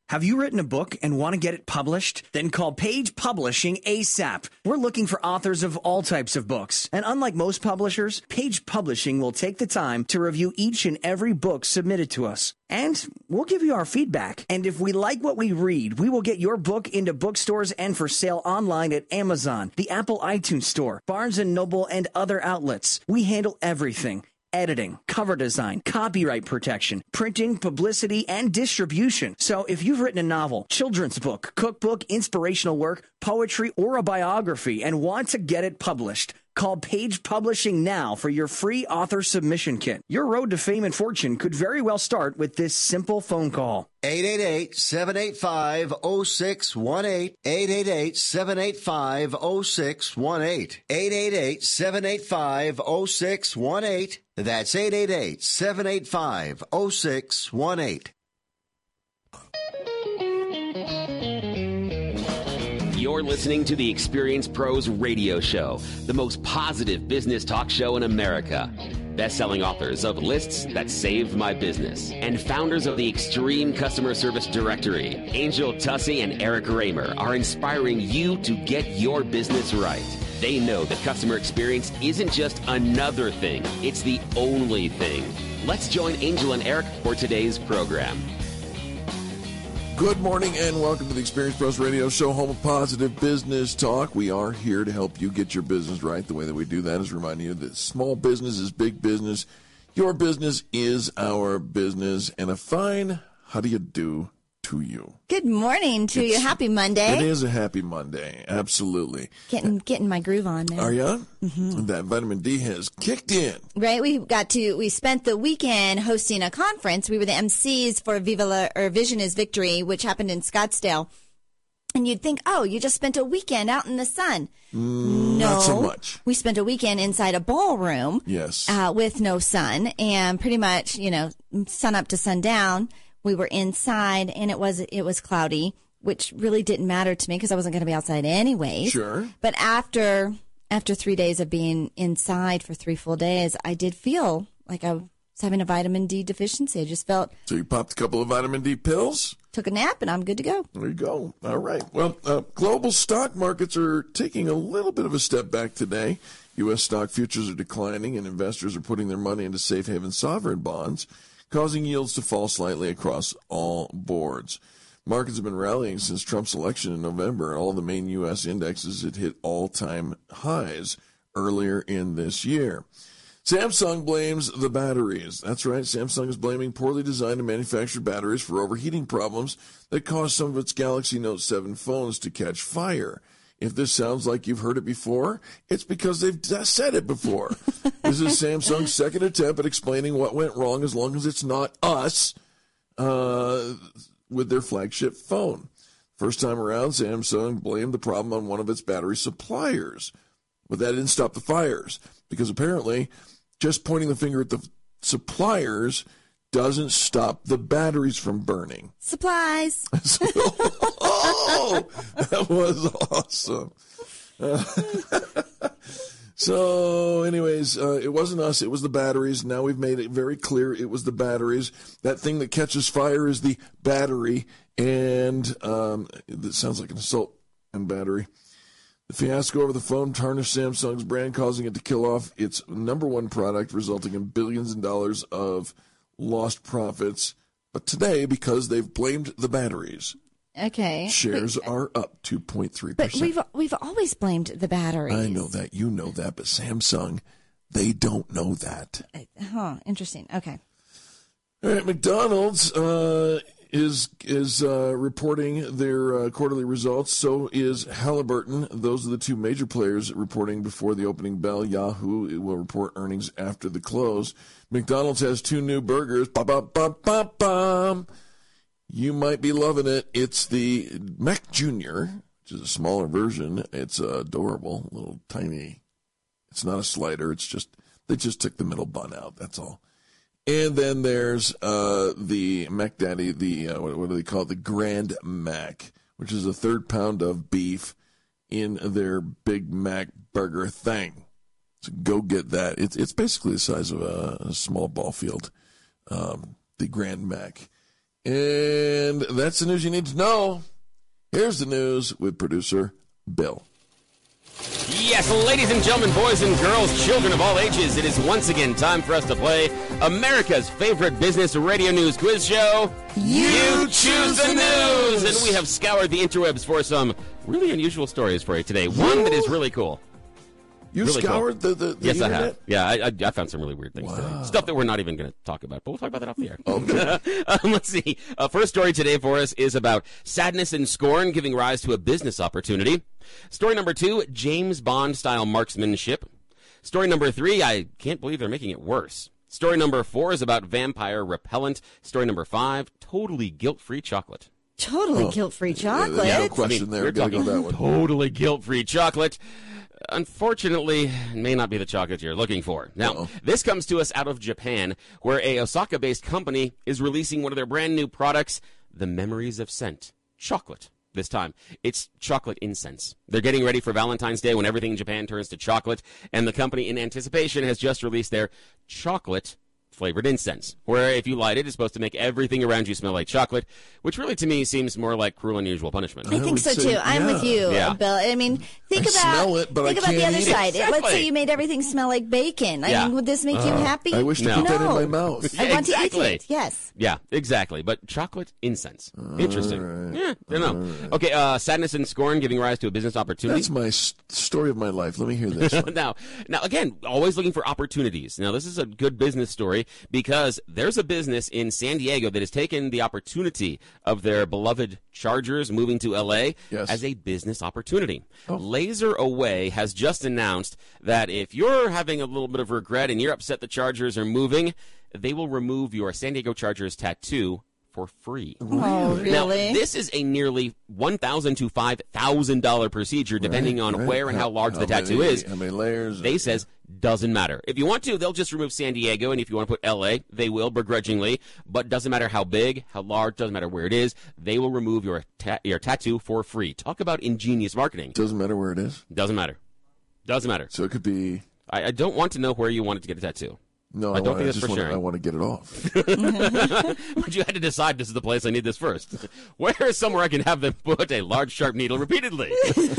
Have you written a book and want to get it published? Then call Page Publishing ASAP. We're looking for authors of all types of books. And unlike most publishers, Page Publishing will take the time to review each and every book submitted to us. And we'll give you our feedback. And if we like what we read, we will get your book into bookstores and for sale online at Amazon, the Apple iTunes Store, Barnes & Noble, and other outlets. We handle everything. Editing, cover design, copyright protection, printing, publicity, and distribution. So if you've written a novel, children's book, cookbook, inspirational work, poetry, or a biography and want to get it published, call Page Publishing now for your free author submission kit. Your road to fame and fortune could very well start with this simple phone call. 888-785-0618. 888-785-0618. 888-785-0618. That's 888-785-0618. You're listening to the Experience Pros Radio Show, the most positive business talk show in America. Best-selling authors of Lists That Saved My Business and founders of the Extreme Customer Service Directory, Angel Tussey and Eric Raymer, are inspiring you to get your business right. They know that customer experience isn't just another thing, it's the only thing. Let's join Angel and Eric for today's program. Good morning and welcome to the Experience Pros Radio Show, home of positive business talk. We are here to help you get your business right. The way that we do that is reminding you that small business is big business. Your business is our business. And a fine how do you do to you. Good morning to you. Happy Monday. It is a happy Monday. Absolutely. Getting my groove on there. Are you? Mm-hmm. That vitamin D has kicked in. Right. We spent the weekend hosting a conference. We were the MCs for Vision is Victory, which happened in Scottsdale. And you'd think, oh, you just spent a weekend out in the sun. No. Not so much. We spent a weekend inside a ballroom. Yes. With no sun and pretty much, sun up to sundown. We were inside, and it was cloudy, which really didn't matter to me because I wasn't going to be outside anyway. Sure. But after 3 days of being inside for 3 full days, I did feel like I was having a vitamin D deficiency. I just felt. So you popped a couple of vitamin D pills? Took a nap, and I'm good to go. There you go. All right. Well, global stock markets are taking a little bit of a step back today. U.S. stock futures are declining, and investors are putting their money into safe haven sovereign bonds, causing yields to fall slightly across all boards. Markets have been rallying since Trump's election in November. All the main U.S. indexes had hit all-time highs earlier in this year. Samsung blames the batteries. That's right, Samsung is blaming poorly designed and manufactured batteries for overheating problems that caused some of its Galaxy Note 7 phones to catch fire. If this sounds like you've heard it before, it's because they've said it before. This is Samsung's second attempt at explaining what went wrong, as long as it's not us, with their flagship phone. First time around, Samsung blamed the problem on one of its battery suppliers. But that didn't stop the fires, because apparently just pointing the finger at the suppliers doesn't stop the batteries from burning. Supplies. Oh, that was awesome. So anyways, it wasn't us, it was the batteries. Now we've made it very clear it was the batteries. That thing that catches fire is the battery, and it sounds like an assault and battery. The fiasco over the phone tarnished Samsung's brand, causing it to kill off its number one product, resulting in billions of dollars of lost profits. But today, because they've blamed the batteries, shares are up 2.3%. But we've always blamed the batteries. I know that. You know that. But Samsung, they don't know that. Interesting. Okay. All right. McDonald's is reporting their quarterly results. So is Halliburton. Those are the two major players reporting before the opening bell. Yahoo will report earnings after the close. McDonald's has 2 new burgers. Ba-ba-ba-ba-bum. You might be loving it. It's the Mac Jr., which is a smaller version. It's adorable, little tiny. It's not a slider. It's just, they just took the middle bun out. That's all. And then there's the Mac Daddy, what do they call it? The Grand Mac, which is a 1/3 pound of beef in their Big Mac burger thing. So go get that. It's basically the size of a small ball field, the Grand Mac. And that's the news you need to know. Here's the news with producer Bill. Yes, ladies and gentlemen, boys and girls, children of all ages, it is once again time for us to play America's favorite business radio news quiz show. You choose the news! And we have scoured the interwebs for some really unusual stories for you today. One that is really cool. You really scoured cool. the Yes, internet? I have. Yeah, I found some really weird things today. Stuff that we're not even going to talk about, but we'll talk about that off the air. Okay. Let's see. First story today for us is about sadness and scorn giving rise to a business opportunity. Story number 2, James Bond-style marksmanship. Story number 3, I can't believe they're making it worse. Story number 4 is about vampire repellent. Story number 5, totally guilt-free chocolate. Totally guilt-free chocolate. Yeah, no question there. We're Gotta go talking that one. totally guilt-free chocolate. Unfortunately, it may not be the chocolate you're looking for. Now, this comes to us out of Japan, where a Osaka-based company is releasing one of their brand new products, the Memories of Scent chocolate. This time, it's chocolate incense. They're getting ready for Valentine's Day when everything in Japan turns to chocolate, and the company, in anticipation, has just released their chocolate flavored incense, where if you light it, it's supposed to make everything around you smell like chocolate, which really to me seems more like cruel and unusual punishment. I think so too. I'm with you, Bill. I mean, think smell it, but think I about the can't other eat it. side. Exactly. Let's say you made everything smell like bacon. I mean, would this make you happy? I wish to put that in my mouth. I want Exactly. to eat it. Yes. Yeah, exactly. But chocolate incense. Interesting. right. Yeah, don't know. Okay, sadness and scorn giving rise to a business opportunity. That's my story of my life. Let me hear this one. Now, again, always looking for opportunities. Now, this is a good business story because there's a business in San Diego that has taken the opportunity of their beloved Chargers moving to L.A. as a business opportunity. Laser Away has just announced that if you're having a little bit of regret and you're upset the Chargers are moving, they will remove your San Diego Chargers tattoo for free. Oh, really? Now, this is a nearly $1,000 to $5,000 procedure, depending on where and how large the tattoo is. How many layers? They says doesn't matter. If you want to, they'll just remove San Diego, and if you want to put L.A., they will begrudgingly. But doesn't matter how big, how large, doesn't matter where it is. They will remove your tattoo for free. Talk about ingenious marketing. Doesn't matter where it is. Doesn't matter. Doesn't matter. So it could be. I don't want to know where you wanted to get a tattoo. No, I don't think that's for sharing. I want to get it off. But you had to decide this is the place I need this first. Where is somewhere I can have them put a large sharp needle repeatedly?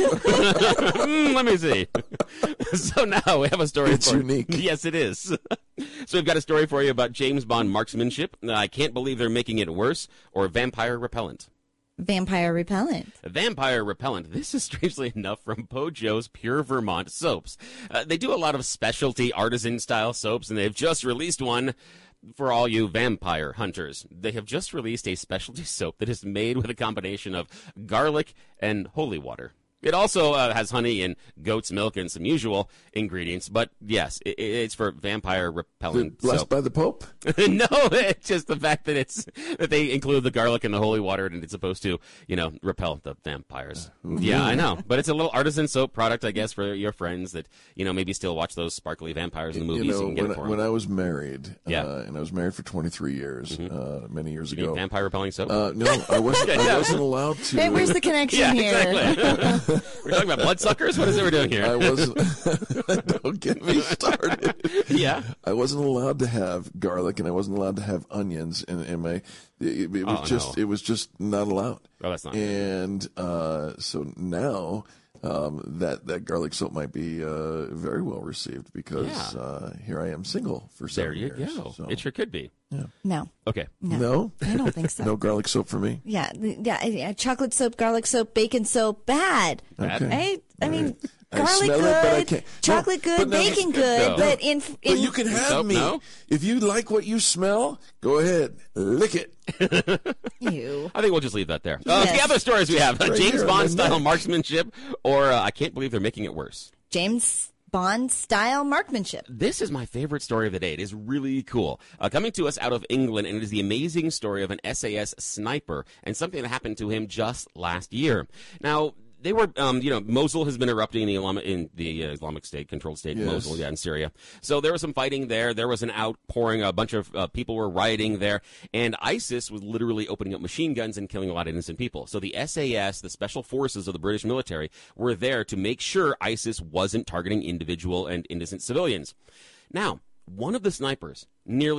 Let me see. So now we have a story. It's unique. Yes, it is. So we've got a story for you about James Bond marksmanship. I can't believe they're making it worse. Or vampire repellent. Vampire repellent. Vampire repellent. This is strangely enough from Pojo's Pure Vermont soaps. They do a lot of specialty artisan-style soaps, and they've just released one for all you vampire hunters. They have just released a specialty soap that is made with a combination of garlic and holy water. It also has honey and goat's milk and some usual ingredients, but yes, it's for vampire repellent. Blessed by the Pope? No, it's just the fact that that they include the garlic and the holy water, and it's supposed to, repel the vampires. Yeah, I know, but it's a little artisan soap product, I guess, for your friends that maybe still watch those sparkly vampires in the movies. You can get it for when them. I was married, and I was married for 23 years, many years ago. Vampire repelling soap? No, I wasn't. I wasn't allowed to. Hey, where's the connection here? Exactly. We're talking about bloodsuckers? What is it we're doing here? I wasn't. Don't get me started. Yeah. I wasn't allowed to have garlic, and I wasn't allowed to have onions in my. It was just not allowed. Oh, that's not. And so now. That garlic soap might be very well received because here I am single for 7 years. There you go. So. It sure could be. Yeah. No. Okay. No? I don't think so. No garlic soap for me? Yeah. Chocolate soap, garlic soap, bacon soap, bad. Okay. I mean, I garlic smell good, it, but I can't. chocolate No, good, but no, bacon it's good, good, though. but you can have soap, me. no? If you like what you smell, go ahead. Lick it. Ew. I think we'll just leave that there. Yes. The other stories we have, Right James here on Bond my style neck. marksmanship, or I can't believe they're making it worse. James Bond style marksmanship. This is my favorite story of the day. It is really cool. Coming to us out of England, and it is the amazing story of an SAS sniper and something that happened to him just last year. Now, they were, Mosul has been erupting in the Islamic State, controlled state, Yes. Mosul, in Syria. So there was some fighting there. There was an outpouring. A bunch of people were rioting there. And ISIS was literally opening up machine guns and killing a lot of innocent people. So the SAS, the special forces of the British military, were there to make sure ISIS wasn't targeting individual and innocent civilians. Now, one of the snipers nearly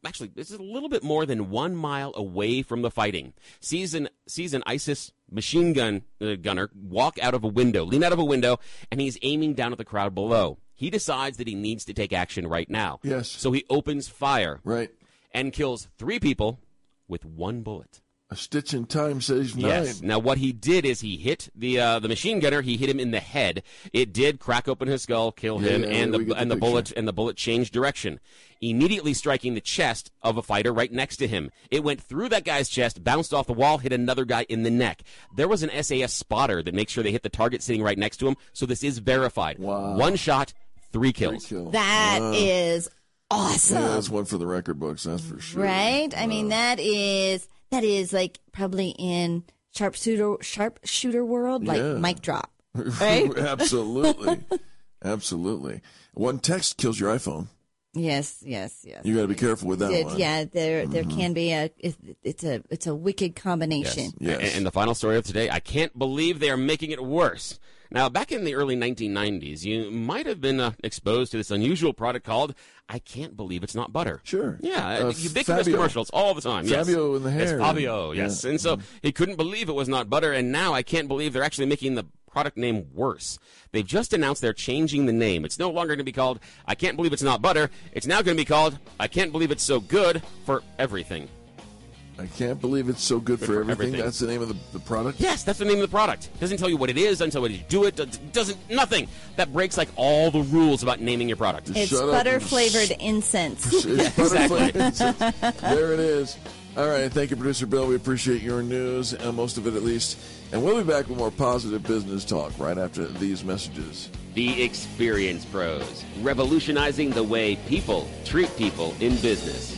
actually, this is a little bit more than 1 mile away from the fighting. Sees an ISIS machine gunner lean out of a window, and he's aiming down at the crowd below. He decides that he needs to take action right now. Yes. So he opens fire. Right. And kills 3 people with 1 bullet. A stitch in time saves 9. Yes. Now, what he did is he hit the machine gunner. He hit him in the head. It did crack open his skull, kill him, and the bullet changed direction, immediately striking the chest of a fighter right next to him. It went through that guy's chest, bounced off the wall, hit another guy in the neck. There was an SAS spotter that makes sure they hit the target sitting right next to him. So this is verified. Wow. 1 shot, 3 kills. That is awesome. Yeah, that's one for the record books, that's for sure. Right? I mean, that is like probably in sharpshooter world, like mic drop. Right? Absolutely. Absolutely. One text kills your iPhone. Yes. You got to be careful with that one. Yeah, there can be it's a wicked combination. Yes. And the final story of today, I can't believe they are making it worse. Now, back in the early 1990s, you might have been exposed to this unusual product called I Can't Believe It's Not Butter. Sure. Yeah, ubiquitous Fabio. commercials all the time. Fabio yes. in the hair. It's Fabio, yes. Yeah. And so he couldn't believe it was not butter, and now I can't believe they're actually making the product name worse. They've just announced they're changing the name. It's no longer going to be called I Can't Believe It's Not Butter. It's now going to be called I Can't Believe It's So Good for Everything. I can't believe it's so good for everything. That's the name of the product? Yes, that's the name of the product. Doesn't tell you what it is, doesn't tell you how to do it, doesn't, nothing. That breaks like all the rules about naming your product. It's butter-flavored incense. It's butter-flavored incense. There it is. All right, thank you, Producer Bill. We appreciate your news, most of it at least. And we'll be back with more positive business talk right after these messages. The Experience Pros, revolutionizing the way people treat people in business.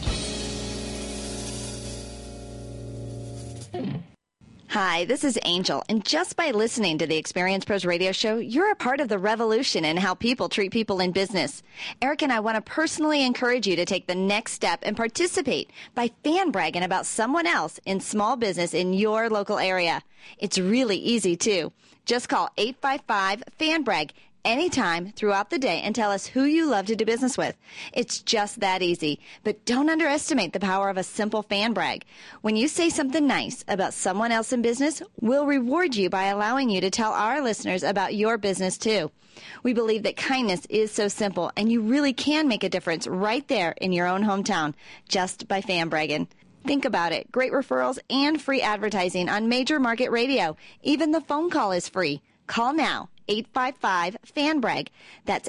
Hi, this is Angel, and just by listening to the Experience Pros radio show, you're a part of the revolution in how people treat people in business. Eric and I want to personally encourage you to take the next step and participate by fan bragging about someone else in small business in your local area. It's really easy, too. Just call 855-FAN-BRAG anytime throughout the day and tell us who you love to do business with. It's just that easy. But don't underestimate the power of a simple fan brag. When you say something nice about someone else in business, we'll reward you by allowing you to tell our listeners about your business too. We believe that kindness is so simple, and you really can make a difference right there in your own hometown just by fan bragging. Think about it. Great referrals and free advertising on major market radio. Even the phone call is free. Call now. 855-FAN-BRAG. That's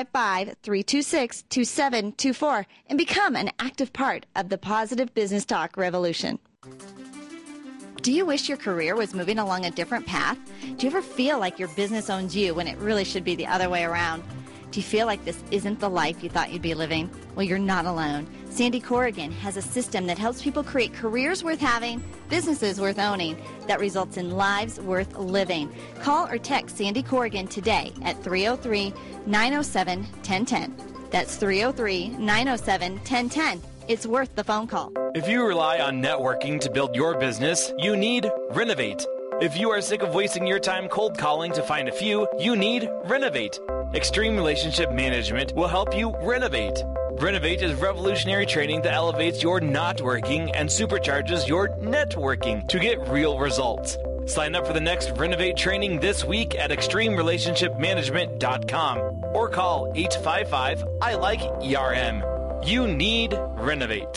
855-326-2724 and become an active part of the positive business talk revolution. Do you wish your career was moving along a different path? Do you ever feel like your business owns you when it really should be the other way around? Do you feel like this isn't the life you thought you'd be living? Well, you're not alone. Sandy Corrigan has a system that helps people create careers worth having, businesses worth owning, that results in lives worth living. Call or text Sandy Corrigan today at 303-907-1010. That's 303-907-1010. It's worth the phone call. If you rely on networking to build your business, you need Renovate. If you are sick of wasting your time cold calling to find a few, you need Renovate. Extreme Relationship Management will help you renovate. Renovate is revolutionary training that elevates your not working and supercharges your networking to get real results. Sign up for the next Renovate training this week at extremerelationshipmanagement.com or call 855-I-LIKE-ERM. You need Renovate.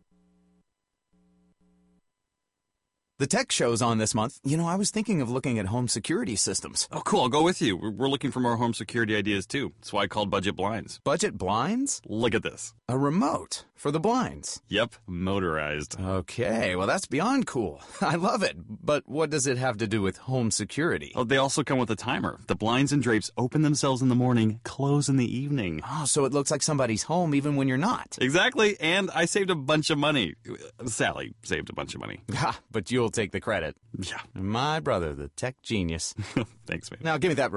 The tech show's on this month. You know, I was thinking of looking at home security systems. Oh, cool. I'll go with you. We're looking for more home security ideas, too. That's why I called Budget Blinds. Budget blinds? Look at this. A remote for the blinds. Yep, motorized. Okay, well, that's beyond cool. I love it. But what does it have to do with home security? Oh, they also come with a timer. The blinds and drapes open themselves in the morning, close in the evening. Oh, so it looks like somebody's home even when you're not. Exactly, and I saved a bunch of money. Sally saved a bunch of money. Ha, but you'll take the credit. Yeah. My brother, the tech genius. Thanks, man. Now, give me that remote.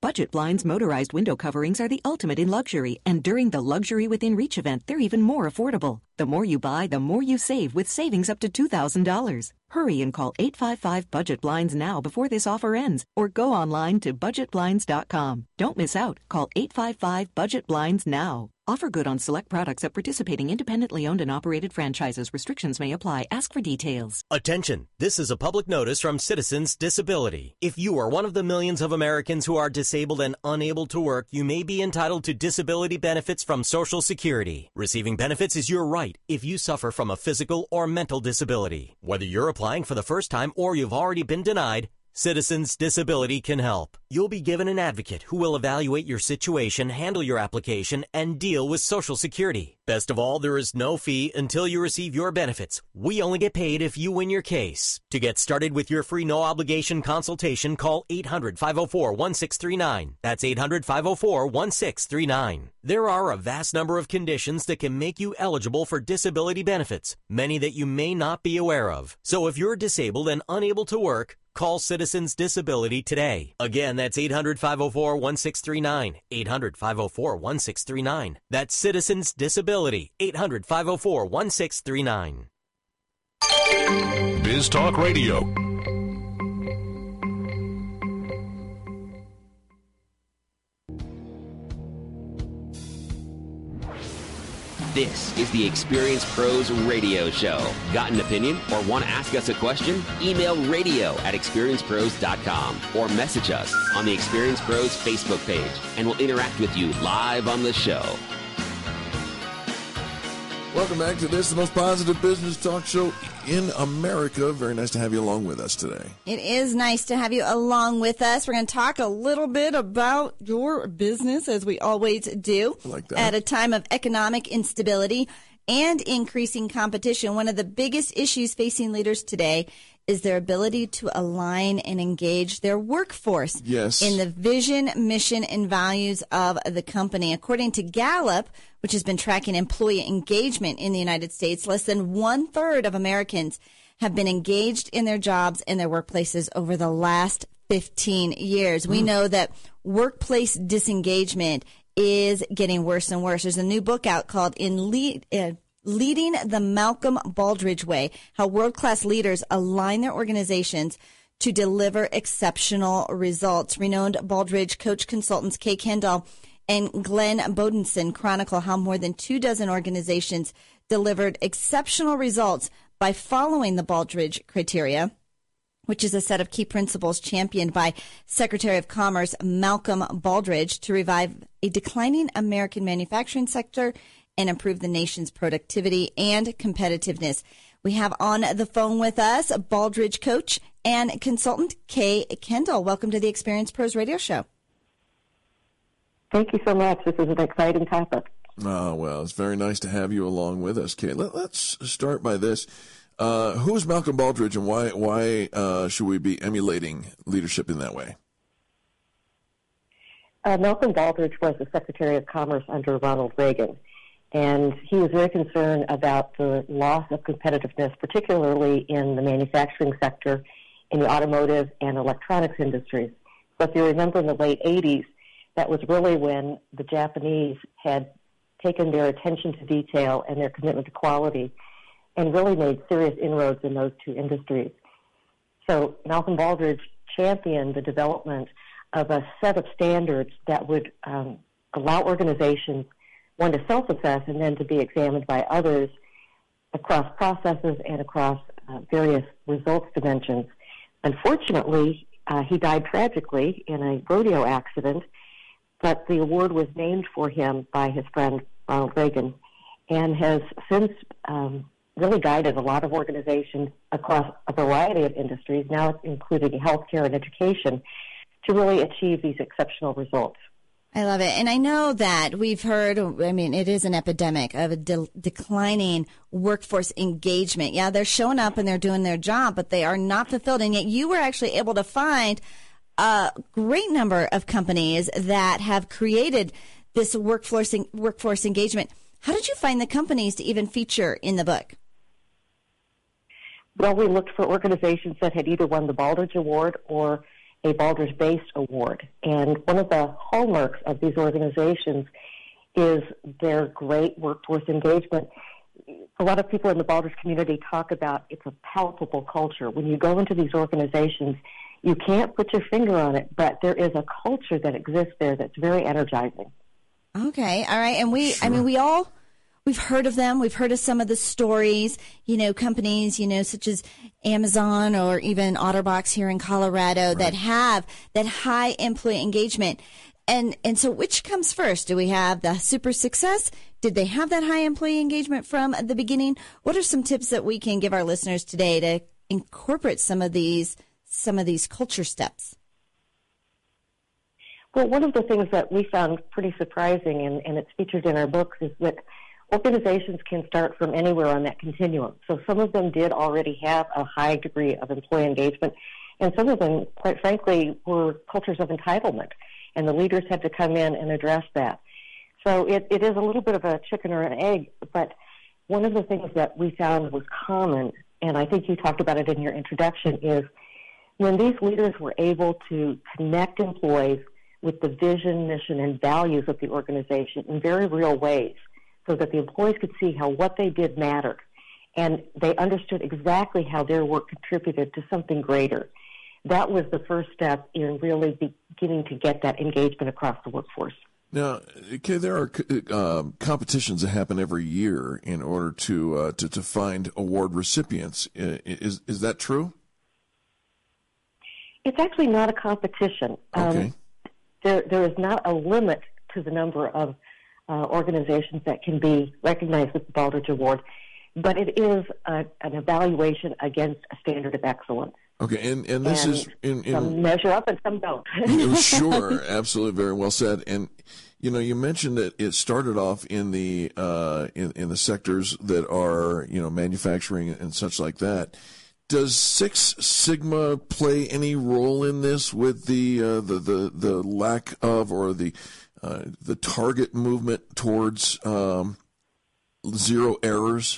Budget Blinds motorized window coverings are the ultimate in luxury, and during the Luxury Within Reach event, they're even more affordable. The more you buy, the more you save, with savings up to $2,000. Hurry and call 855-BUDGET-BLINDS now before this offer ends, or go online to budgetblinds.com. Don't miss out. Call 855-BUDGET-BLINDS now. Offer good on select products at participating independently owned and operated franchises. Restrictions may apply. Ask for details. Attention! This is a public notice from Citizens Disability. If you are one of the millions of Americans who are disabled and unable to work, you may be entitled to disability benefits from Social Security. Receiving benefits is your right if you suffer from a physical or mental disability. Whether you're applying for the first time or you've already been denied, Citizens Disability can help. You'll be given an advocate who will evaluate your situation, handle your application, and deal with Social Security. Best of all, there is no fee until you receive your benefits. We only get paid if you win your case. To get started with your free no-obligation consultation, call 800-504-1639. That's 800-504-1639. There are a vast number of conditions that can make you eligible for disability benefits, many that you may not be aware of. So if you're disabled and unable to work, call Citizens Disability today. Again, that's 800-504-1639. 800-504-1639. That's Citizens Disability. 800-504-1639. Biz Talk Radio. This is the Experience Pros Radio Show. Got an opinion or want to ask us a question? Email radio@experiencepros.com or message us on the Experience Pros Facebook page, and we'll interact with you live on the show. Welcome back to this, the most positive business talk show in America. Very nice to have you along with us today. It is nice to have you along with us. We're going to talk a little bit about your business, as we always do. I like that. At a time of economic instability and increasing competition, one of the biggest issues facing leaders today is their ability to align and engage their workforce in the vision, mission, and values of the company. According to Gallup, which has been tracking employee engagement in the United States, less than 1/3 of Americans have been engaged in their jobs and their workplaces over the last 15 years. We know that workplace disengagement is getting worse and worse. There's a new book out called Leading the Malcolm Baldrige Way, How World-Class Leaders Align Their Organizations to Deliver Exceptional Results. Renowned Baldrige coach consultants Kay Kendall and Glenn Bodenson chronicle how more than 24 organizations delivered exceptional results by following the Baldrige criteria, which is a set of key principles championed by Secretary of Commerce Malcolm Baldrige to revive a declining American manufacturing sector and improve the nation's productivity and competitiveness. We have on the phone with us Baldrige coach and consultant Kay Kendall. Welcome to the Experience Pros Radio Show. Thank you so much. This is an exciting topic. Oh, well, it's very nice to have you along with us, Kay. Let's start by this. Who is Malcolm Baldrige, and why should we be emulating leadership in that way? Malcolm Baldrige was the Secretary of Commerce under Ronald Reagan, and he was very concerned about the loss of competitiveness, particularly in the manufacturing sector, in the automotive and electronics industries. So if you remember in the late 80s, that was really when the Japanese had taken their attention to detail and their commitment to quality and really made serious inroads in those two industries. So Malcolm Baldrige championed the development of a set of standards that would allow organizations, one, to self-assess and then to be examined by others across processes and across various results dimensions. Unfortunately, he died tragically in a rodeo accident, but the award was named for him by his friend Ronald Reagan and has since really guided a lot of organizations across a variety of industries, now including healthcare and education, to really achieve these exceptional results. I love it. And I know that we've heard, it is an epidemic of a declining workforce engagement. Yeah, they're showing up and they're doing their job, but they are not fulfilled. And yet you were actually able to find a great number of companies that have created this workforce engagement. How did you find the companies to even feature in the book? Well, we looked for organizations that had either won the Baldrige Award or a Baldrige-based award. And one of the hallmarks of these organizations is their great workforce engagement. A lot of people in the Baldrige community talk about it's a palpable culture. When you go into these organizations, you can't put your finger on it, but there is a culture that exists there that's very energizing. Okay, all right. And we've heard of them. We've heard of some of the stories, companies, such as Amazon or even OtterBox here in Colorado that have that high employee engagement. And so which comes first? Do we have the super success? Did they have that high employee engagement from the beginning? What are some tips that we can give our listeners today to incorporate some of these culture steps? Well, one of the things that we found pretty surprising, and it's featured in our books, is that organizations can start from anywhere on that continuum. So some of them did already have a high degree of employee engagement, and some of them, quite frankly, were cultures of entitlement, and the leaders had to come in and address that. So it is a little bit of a chicken or an egg, but one of the things that we found was common, and I think you talked about it in your introduction, is when these leaders were able to connect employees with the vision, mission, and values of the organization in very real ways, so that the employees could see how what they did mattered, and they understood exactly how their work contributed to something greater. That was the first step in really beginning to get that engagement across the workforce. Now, okay, there are competitions that happen every year in order to find award recipients. Is that true? It's actually not a competition. Okay. There is not a limit to the number of organizations that can be recognized with the Baldrige Award, but it is an evaluation against a standard of excellence. Okay, and this is some measure up and some don't. Sure, absolutely, very well said. And you mentioned that it started off in the in the sectors that are manufacturing and such like that. Does Six Sigma play any role in this with the lack of or the target movement towards zero errors?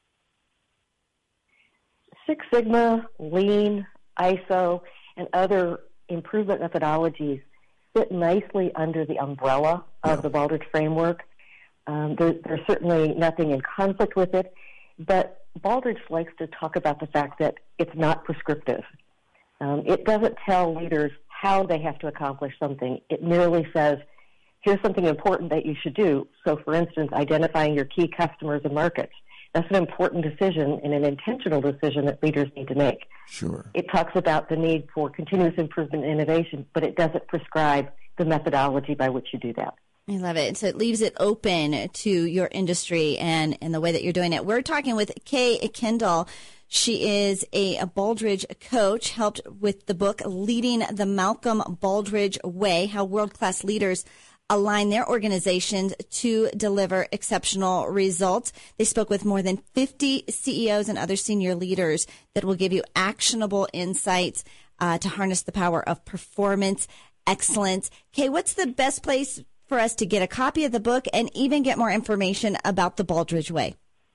Six Sigma, Lean, ISO, and other improvement methodologies fit nicely under the umbrella of the Baldrige framework. There's certainly nothing in conflict with it, but Baldrige likes to talk about the fact that it's not prescriptive. It doesn't tell leaders how they have to accomplish something. It merely says, here's something important that you should do. So, for instance, identifying your key customers and markets. That's an important decision and an intentional decision that leaders need to make. Sure. It talks about the need for continuous improvement and innovation, but it doesn't prescribe the methodology by which you do that. I love it. So it leaves it open to your industry and the way that you're doing it. We're talking with Kay Kendall. She is a Baldrige coach, helped with the book Leading the Malcolm Baldrige Way, How World-Class Leaders Align Their Organizations to Deliver Exceptional Results. They spoke with more than 50 CEOs and other senior leaders that will give you actionable insights to harness the power of performance excellence. Kay, what's the best place for us to get a copy of the book and even get more information about the Baldrige Way?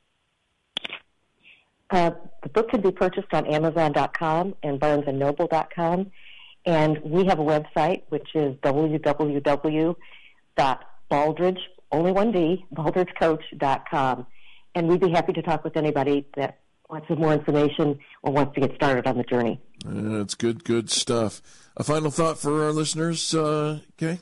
The book can be purchased on Amazon.com and BarnesandNoble.com. And we have a website, which is www.baldrige, only one D, baldrigecoach.com. And we'd be happy to talk with anybody that wants some more information or wants to get started on the journey. That's good stuff. A final thought for our listeners, Kay?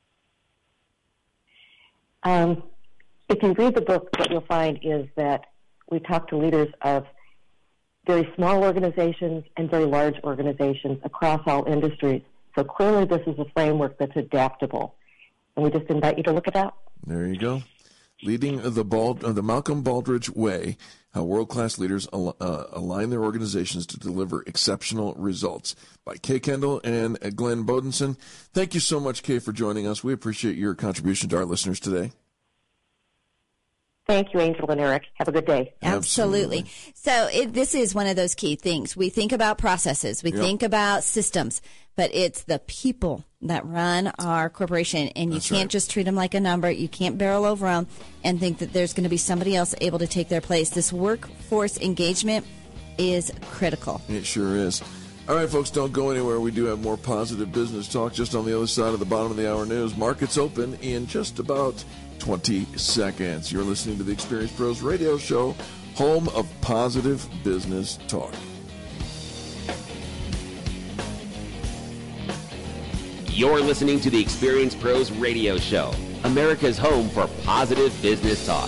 If you read the book, what you'll find is that we talk to leaders of very small organizations and very large organizations across all industries. So clearly this is a framework that's adaptable. And we just invite you to look it up. There you go. Leading the Malcolm Baldrige Way, How World-Class Leaders Align Their Organizations to Deliver Exceptional Results, by Kay Kendall and Glenn Bodenson. Thank you so much, Kay, for joining us. We appreciate your contribution to our listeners today. Thank you, Angel and Eric. Have a good day. Absolutely. So this is one of those key things. We think about processes. We think about systems, but it's the people that run our corporation, and you can't just treat them like a number. You can't barrel over them and think that there's going to be somebody else able to take their place. This workforce engagement is critical. It sure is. All right, folks, don't go anywhere. We do have more positive business talk just on the other side of the bottom of the hour news. Markets open in just about 20 seconds. You're listening to the Experience Pros Radio Show, home of positive business talk. You're listening to the Experience Pros Radio Show, America's home for positive business talk.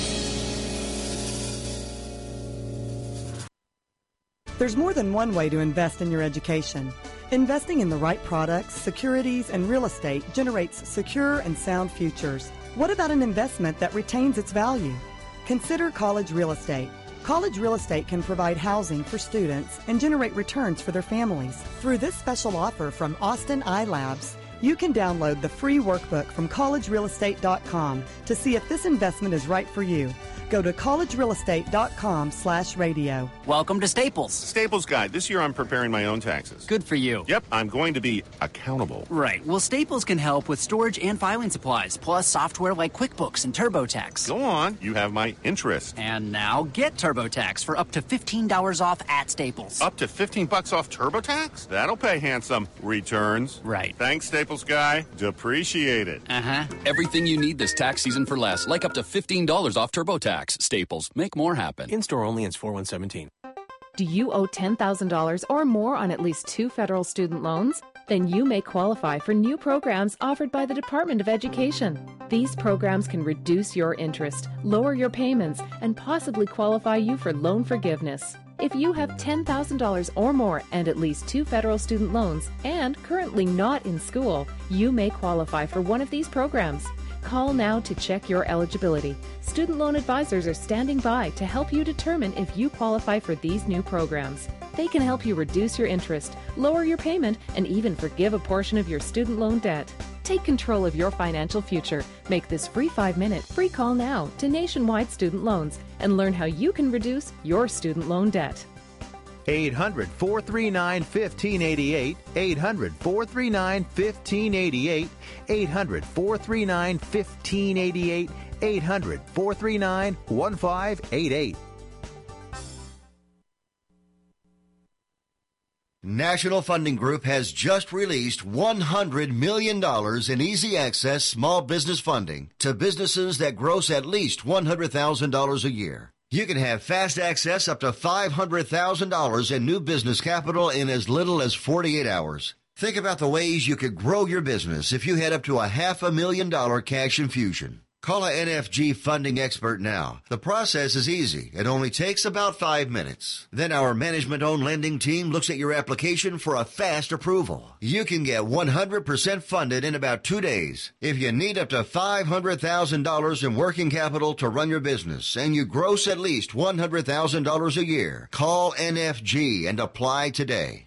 There's more than one way to invest in your education. Investing in the right products, securities, and real estate generates secure and sound futures. What about an investment that retains its value? Consider college real estate. College real estate can provide housing for students and generate returns for their families. Through this special offer from Austin iLabs, you can download the free workbook from collegerealestate.com to see if this investment is right for you. Go to collegerealestate.com/radio. Welcome to Staples. Staples Guide. This year I'm preparing my own taxes. Good for you. Yep, I'm going to be accountable. Right. Well, Staples can help with storage and filing supplies, plus software like QuickBooks and TurboTax. Go on. You have my interest. And now get TurboTax for up to $15 off at Staples. Up to $15 off TurboTax? That'll pay handsome. Returns. Right. Thanks, Staples Guy. Appreciate it. Uh-huh. Everything you need this tax season for less, like up to $15 off TurboTax. Staples. Make more happen. In-store only ends 4/1/17. Do you owe $10,000 or more on at least 2 federal student loans? Then you may qualify for new programs offered by the Department of Education. These programs can reduce your interest, lower your payments, and possibly qualify you for loan forgiveness. If you have $10,000 or more and at least 2 federal student loans and currently not in school, you may qualify for one of these programs. Call now to check your eligibility. Student loan advisors are standing by to help you determine if you qualify for these new programs. They can help you reduce your interest, lower your payment, and even forgive a portion of your student loan debt. Take control of your financial future. Make this free 5-minute free call now to Nationwide Student Loans and learn how you can reduce your student loan debt. 800-439-1588, 800-439-1588, 800-439-1588, 800-439-1588. National Funding Group has just released $100 million in easy access small business funding to businesses that gross at least $100,000 a year. You can have fast access up to $500,000 in new business capital in as little as 48 hours. Think about the ways you could grow your business if you had up to a $500,000 cash infusion. Call a NFG funding expert now. The process is easy. It only takes about 5 minutes. Then our management-owned lending team looks at your application for a fast approval. You can get 100% funded in about 2 days. If you need up to $500,000 in working capital to run your business and you gross at least $100,000 a year, call NFG and apply today.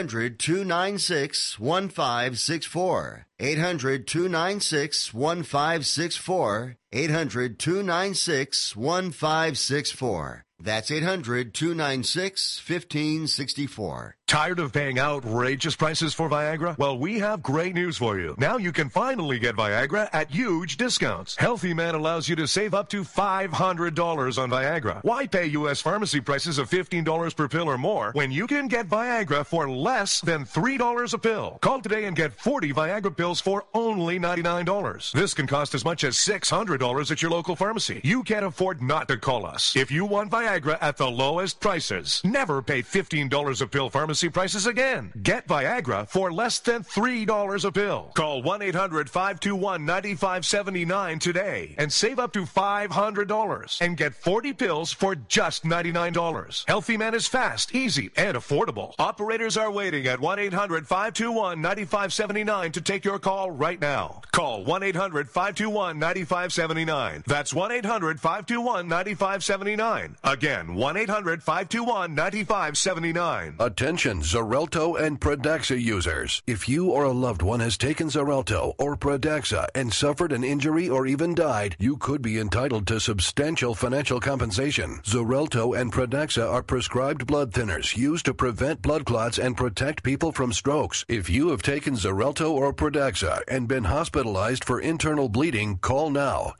800-296-1564. 800-296-1564. 800-296-1564. That's 800-296-1564. Tired of paying outrageous prices for Viagra? Well, we have great news for you. Now you can finally get Viagra at huge discounts. Healthy Man allows you to save up to $500 on Viagra. Why pay U.S. pharmacy prices of $15 per pill or more when you can get Viagra for less than $3 a pill? Call today and get 40 Viagra pills for only $99. This can cost as much as $600 at your local pharmacy. You can't afford not to call us. If you want Viagra at the lowest prices, never pay $15 a pill pharmacy prices again. Get Viagra for less than $3 a pill. Call 1-800-521-9579 today and save up to $500 and get 40 pills for just $99. Healthy Man is fast, easy, and affordable. Operators are waiting at 1-800-521-9579 to take your call right now. Call 1-800-521-9579. That's 1-800-521-9579. Again, 1-800-521-9579. Attention Xarelto and Pradaxa users. If you or a loved one has taken Xarelto or Pradaxa and suffered an injury or even died, you could be entitled to substantial financial compensation. Xarelto and Pradaxa are prescribed blood thinners used to prevent blood clots and protect people from strokes. If you have taken Xarelto or Pradaxa and been hospitalized for internal bleeding, call now.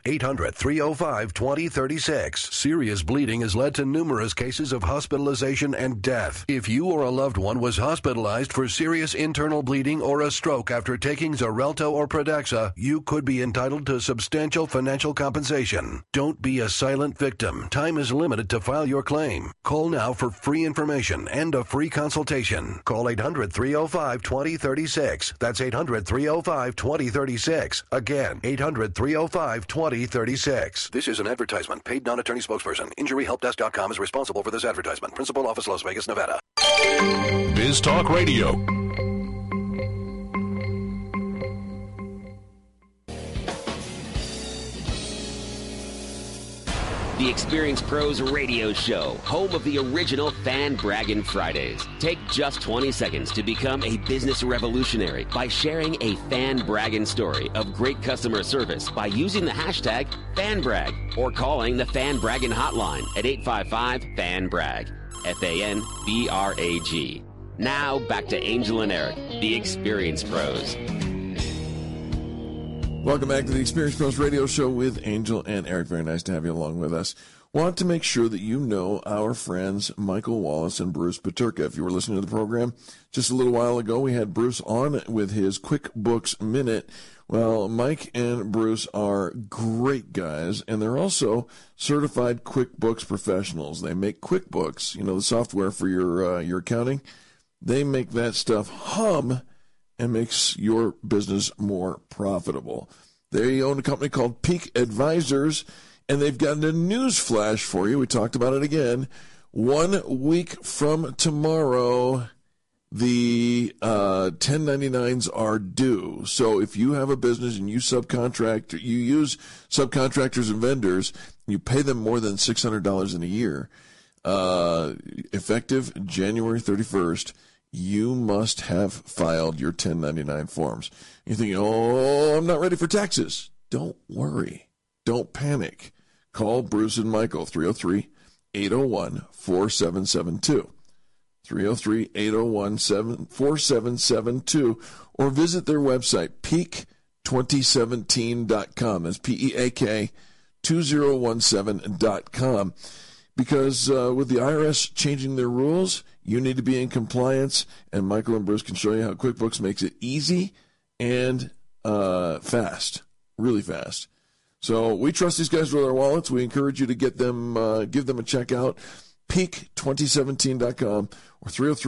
800-305-2036. Serious bleeding has led to numerous cases of hospitalization and death. If you or a loved loved one was hospitalized for serious internal bleeding or a stroke after taking Xarelto or Pradaxa, you could be entitled to substantial financial compensation. Don't be a silent victim. Time is limited to file your claim. Call now for free information and a free consultation. Call 800-305-2036. That's 800-305-2036. Again, 800-305-2036. This is an advertisement. Paid non-attorney spokesperson. InjuryHelpDesk.com is responsible for this advertisement. Principal office, Las Vegas, Nevada. Biz Talk Radio. The Experience Pros Radio Show, home of the original Fan Braggin' Fridays. Take just 20 seconds to become a business revolutionary by sharing a fan braggin' story of great customer service by using the hashtag FanBrag or calling the Fan Braggin' hotline at 855-FAN-BRAG, FANBRAG. Now back to Angel and Eric, the Experience Pros. Welcome back to the Experience Pros Radio Show with Angel and Eric. Very nice to have you along with us. Want to make sure that you know our friends Michael Wallace and Bruce Paterka. If you were listening to the program just a little while ago, we had Bruce on with his QuickBooks Minute. Well, Mike and Bruce are great guys, and they're also certified QuickBooks professionals. They make QuickBooks, the software for your accounting. They make that stuff hum and makes your business more profitable. They own a company called Peak Advisors, and they've got a news flash for you. We talked about it again. 1 week from tomorrow, the 1099s are due. So if you have a business and you use subcontractors and vendors, you pay them more than $600 in a year, effective January 31st, you must have filed your 1099 forms. You're thinking, I'm not ready for taxes. Don't worry. Don't panic. Call Bruce and Michael, 303-801-4772. 303-801-4772. Or visit their website, peak2017.com. That's PEAK 2017.com. Because with the IRS changing their rules, you need to be in compliance, and Michael and Bruce can show you how QuickBooks makes it easy and fast, really fast. So we trust these guys with our wallets. We encourage you to give them a check out, peak2017.com or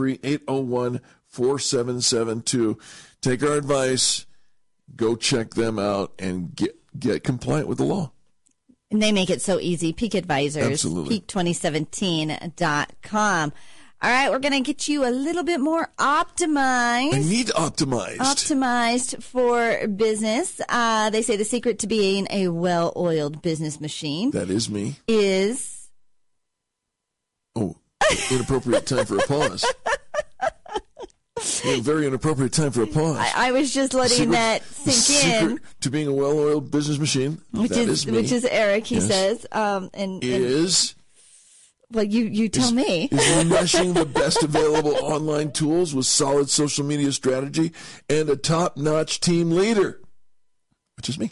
303-801-4772. Take our advice, go check them out, and get compliant with the law. And they make it so easy. Peak Advisors, Absolutely. peak2017.com. All right, we're going to get you a little bit more optimized. I need optimized. Optimized for business. They say the secret to being a well-oiled business machine. That is me. Is. Oh, inappropriate time for a pause. Very inappropriate time for a pause. I was just letting that sink in. Secret to being a well-oiled business machine. Which is me. Which is Eric, he says. Well, you tell me. Is meshing the best available online tools with solid social media strategy and a top-notch team leader, which is me.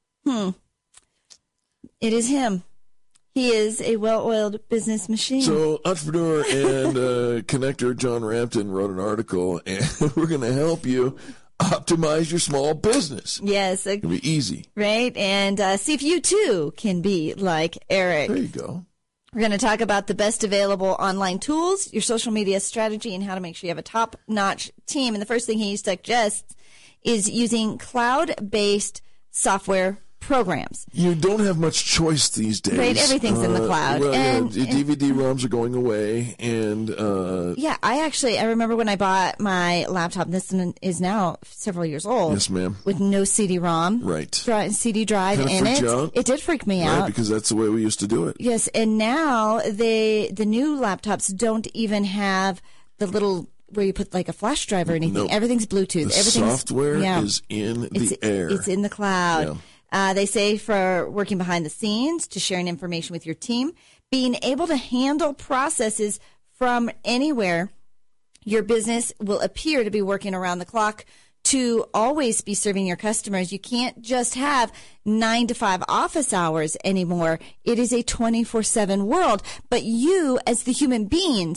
It is him. He is a well-oiled business machine. So, entrepreneur and connector John Rampton wrote an article, and we're going to help you optimize your small business. Yes. It'll be easy. Right? And see if you, too, can be like Eric. There you go. We're going to talk about the best available online tools, your social media strategy, and how to make sure you have a top-notch team. And the first thing he suggests is using cloud-based software programs. You don't have much choice these days. Right, everything's in the cloud. DVD-ROMs are going away, and yeah, I remember when I bought my laptop. This one is now several years old. Yes, ma'am. With no CD-ROM, right? CD drive in it. It did freak me out because that's the way we used to do it. Yes, and now the new laptops don't even have the little where you put like a flash drive or anything. Nope. Everything's Bluetooth. The software is in the air. It's in the cloud. Yeah. They say for working behind the scenes, to sharing information with your team, being able to handle processes from anywhere, your business will appear to be working around the clock to always be serving your customers. You can't just have 9 to 5 office hours anymore. It is a 24/7 world. But you, as the human beings,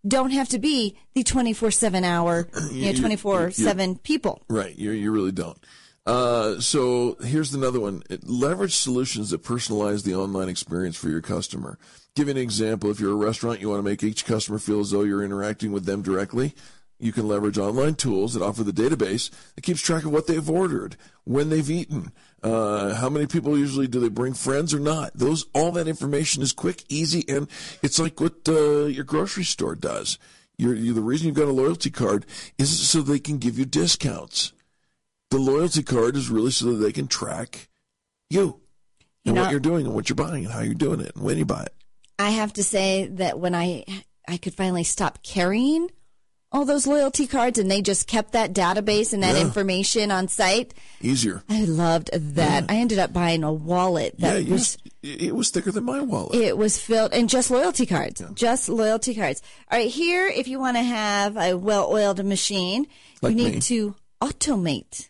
don't have to be the 24/7 hour, 24/7 people. Right. You really don't. So here's another one. Leverage solutions that personalize the online experience for your customer. Give you an example. If you're a restaurant, you want to make each customer feel as though you're interacting with them directly. You can leverage online tools that offer the database that keeps track of what they've ordered, when they've eaten, how many people usually do they bring friends or not. All that information is quick, easy, and it's like what your grocery store does. The reason you've got a loyalty card is so they can give you discounts. The loyalty card is really so that they can track you and what you're doing and what you're buying and how you're doing it and when you buy it. I have to say that when I could finally stop carrying all those loyalty cards and they just kept that database and that information on site. Easier. I loved that. I ended up buying a wallet that it was thicker than my wallet. It was filled and just loyalty cards. Just loyalty cards. All right, here, if you want to have a well-oiled machine, you need to automate.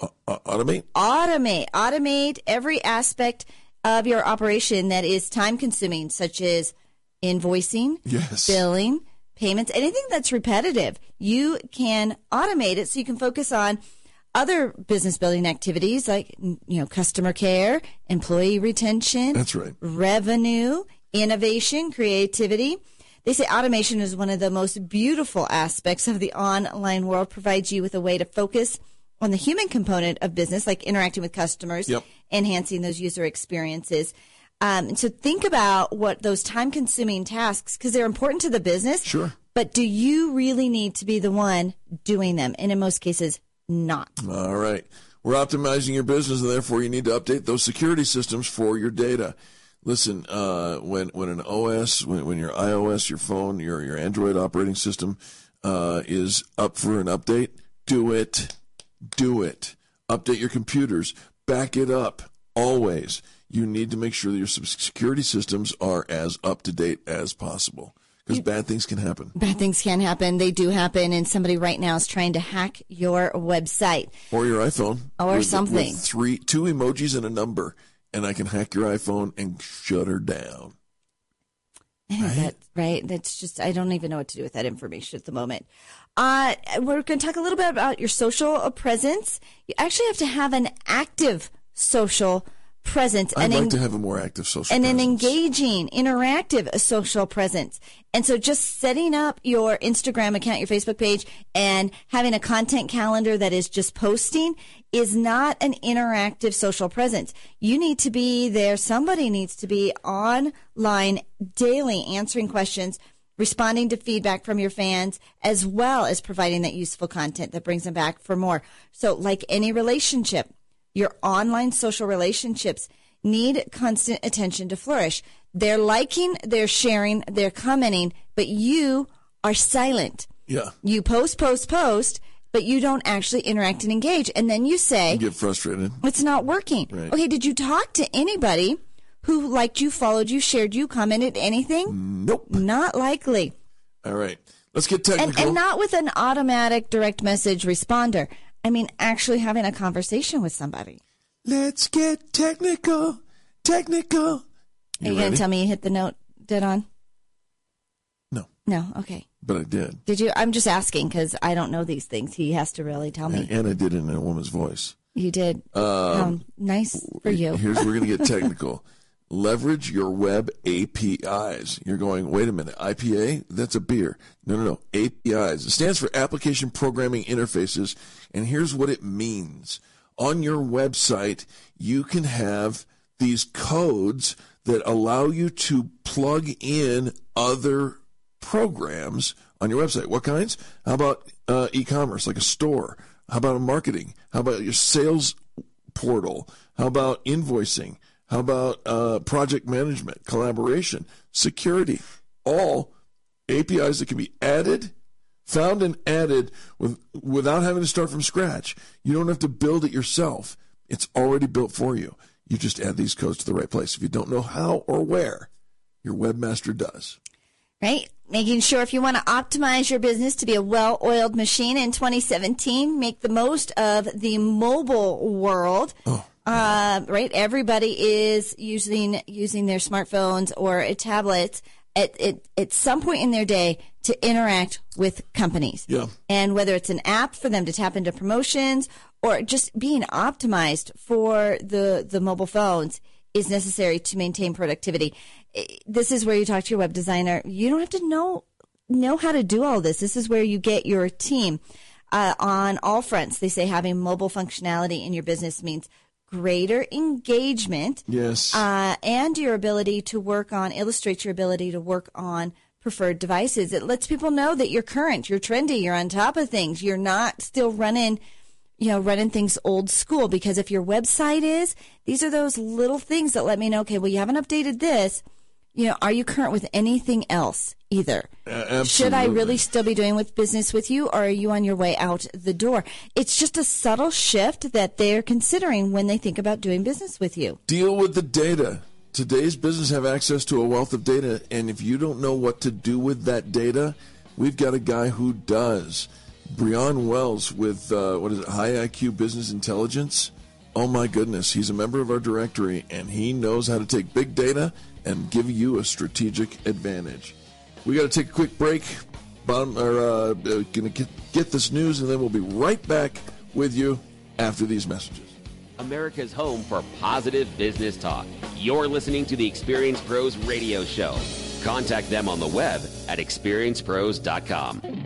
Automate every aspect of your operation that is time-consuming, such as invoicing, billing, payments, anything that's repetitive. You can automate it so you can focus on other business building activities like, customer care, employee retention. That's right. Revenue, innovation, creativity. They say automation is one of the most beautiful aspects of the online world, provides you with a way to focus on the human component of business, like interacting with customers, enhancing those user experiences. And so think about what those time-consuming tasks, because they're important to the business. Sure. But do you really need to be the one doing them? And in most cases, not. All right. We're optimizing your business, and therefore you need to update those security systems for your data. Listen, when an OS, when your iOS, your phone, your Android operating system is up for an update, do it. Update your computers. Back it up. Always. You need to make sure that your security systems are as up-to-date as possible, because bad things can happen. Bad things can happen. They do happen, and somebody right now is trying to hack your website. Or your iPhone. Or something. With two emojis and a number, and I can hack your iPhone and shut her down. Right? That's just, I don't even know what to do with that information at the moment. We're going to talk a little bit about your social presence. You actually have to have an active social presence. I'd like to have a more active social presence. And an engaging, interactive social presence. And so just setting up your Instagram account, your Facebook page, and having a content calendar that is just posting is not an interactive social presence. You need to be there. Somebody needs to be online daily answering questions, responding to feedback from your fans, as well as providing that useful content that brings them back for more. So like any relationship, your online social relationships need constant attention to flourish. They're liking, they're sharing, they're commenting, but you are silent. Yeah. You post, but you don't actually interact and engage. And then you say, you get frustrated. It's not working. Right. Okay, did you talk to anybody who liked you, followed you, shared you, commented anything? Nope. Not likely. All right. Let's get technical. And not with an automatic direct message responder. I mean, actually having a conversation with somebody. Let's get technical. Are you going to tell me you hit the note dead on? No, okay. But I did. Did you? I'm just asking because I don't know these things. He has to really tell me. And I did it in a woman's voice. You did. Nice for you. We're going to get technical. Leverage your web APIs. You're going, wait a minute, IPA? That's a beer. No. APIs. It stands for Application Programming Interfaces, and here's what it means. On your website, you can have these codes that allow you to plug in other programs on your website. What kinds? How about e-commerce, like a store? How about marketing? How about your sales portal? How about invoicing? How about project management, collaboration, security? All APIs that can be found and added without having to start from scratch. You don't have to build it yourself. It's already built for you. You just add these codes to the right place. If you don't know how or where, your webmaster does. Right? Making sure if you want to optimize your business to be a well-oiled machine in 2017, make the most of the mobile world. Right? Everybody is using their smartphones or tablets at some point in their day to interact with companies. Yeah. And whether it's an app for them to tap into promotions or just being optimized for the mobile phones is necessary to maintain productivity. This is where you talk to your web designer. You don't have to know how to do all this. This is where you get your team. On all fronts, they say having mobile functionality in your business means greater engagement. Yes. And your ability to illustrate your ability to work on preferred devices. It lets people know that you're current, you're trendy, you're on top of things. You're not still running things old school, because if your website is, these are those little things that let me know, okay, well, you haven't updated this. Are you current with anything else either? Absolutely. Should I really still be doing business with you, or are you on your way out the door? It's just a subtle shift that they're considering when they think about doing business with you. Deal with the data. Today's business have access to a wealth of data, and if you don't know what to do with that data, we've got a guy who does. Breon Wells with, High IQ Business Intelligence. Oh, my goodness. He's a member of our directory, and he knows how to take big data and give you a strategic advantage. We got to take a quick break. Going to get this news, and then we'll be right back with you after these messages. America's home for positive business talk. You're listening to the Experience Pros Radio Show. Contact them on the web at experiencepros.com.